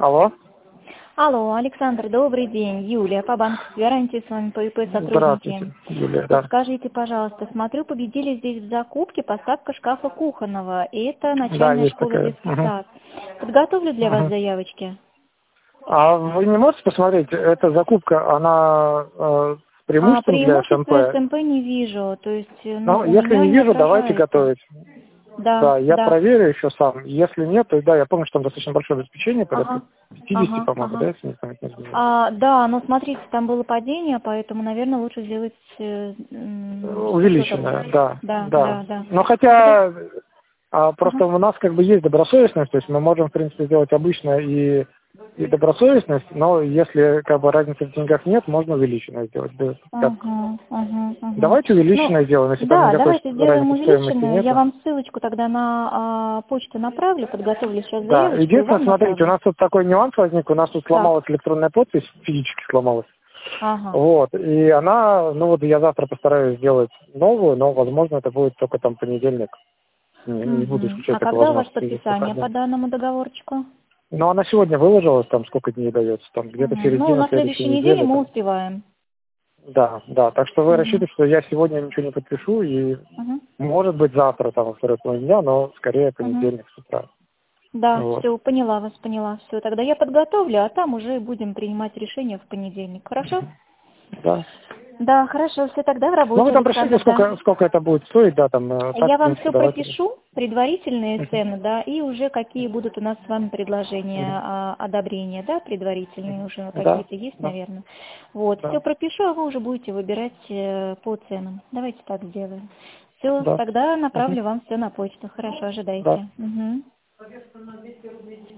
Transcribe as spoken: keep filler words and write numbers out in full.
Алло. Алло, Александр, добрый день. Юлия, по банку с гарантией с вами по ИП сотрудники. Здравствуйте, Юлия, да. Скажите, пожалуйста, смотрю, победили здесь в закупке поставка шкафа кухонного, и это Да, начальная есть школа такая. детский Мгм. сад. Подготовлю для вас Мгм. заявочки? А вы не можете посмотреть, эта закупка, она э, с А преимуществом для преимущества СМП? СМП не вижу, то есть, э, ну, Ну, у если меня не не вижу, давайте отражается. готовить. Да, Да, я да. проверю еще сам. Если нет, то да, я помню, что там достаточно большое обеспечение, порядка Ага, пятьдесят, ага, по-моему, да, ага. если не память не изменяет. А, да, но смотрите, там было падение, поэтому, наверное, лучше сделать э, м, шестьсот Увеличенная, обычно. да, Да, да. да, да. Но Тогда, хотя а, ага. просто у нас как бы есть добросовестность, то есть мы можем, в принципе, сделать обычно и, и добросовестность, но если как бы разницы в деньгах нет, можно увеличенное сделать. Без, как. Ага, ага, ага. Давайте Ну, увеличенное сделаем, если там да, никакой давайте сделаем разницы в стоимости увеличенную. Я нету. вам ссылочку тогда на а, почту направлю, подготовлю сейчас Да, заявочку и единственное, вам смотрите, у направлю. нас тут такой нюанс возник, у нас тут Так, сломалась электронная подпись, физически сломалась. ага. Вот, и она, ну вот я завтра постараюсь сделать новую, но, возможно, это будет только там понедельник. Не, не буду Угу. исключать А такую когда у вас возможность в связи с подписание по выходным. данному договорчику? Но она сегодня выложилась, там сколько дней дается, там где-то Угу. Ну, середина на следующей следующей неделе недели. мы Там. успеваем. Да, да, так что вы Угу. рассчитываете, что я сегодня ничего не подпишу, и Угу. может быть завтра, там, во второй половине дня, но скорее Угу. понедельник с утра. Да, Вот. все, поняла вас, поняла. Все, тогда я подготовлю, а там уже будем принимать решение в понедельник. Хорошо? Да. Да, хорошо, все тогда в Ну работе, вы там пришлите, Александр, да. сколько, сколько это будет стоить, да, там, э, так, Я в вам принципе, все давайте. пропишу, предварительные Мгм. цены, да, и уже какие будут у нас с вами предложения Мгм. а, одобрения, да, предварительные уже Да, какие-то есть, да, наверное. Вот, все да, пропишу, а вы уже будете выбирать э, по ценам. Давайте так сделаем. Все, да. тогда Мгм. направлю вам все на почту. Хорошо, Да. ожидайте. Мгм.